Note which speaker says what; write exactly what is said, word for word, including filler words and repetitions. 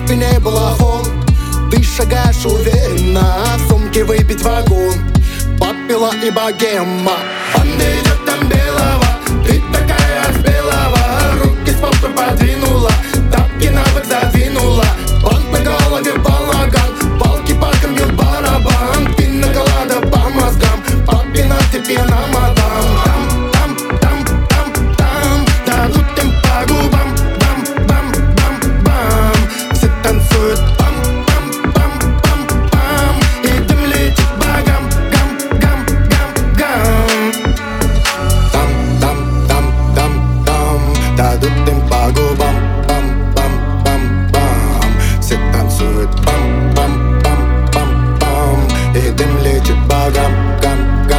Speaker 1: спине балахон. Ты шагаешь уверенно, в сумке выпить вагон. Попила и богема. Он идет там белого, ты такая аж белого. Руки с попы подвинула, тапки на бок задвинула. Он по голове балаган, палки покормил барабан. Пиноколада по мозгам, папина тебе на мадам. Там, там, там, там, там, дадут им по губам. Бам, бам, бам, бам. Все танцуют пам, пам, пам, пам, пам. И дым летит богам, гам, гам, гам, гам. Там, там, там, там, там, дадут им по губам. Пам, пам, пам, пам. Все танцуют пам, пам, пам, пам, пам. И дым летит богам, гам, гам.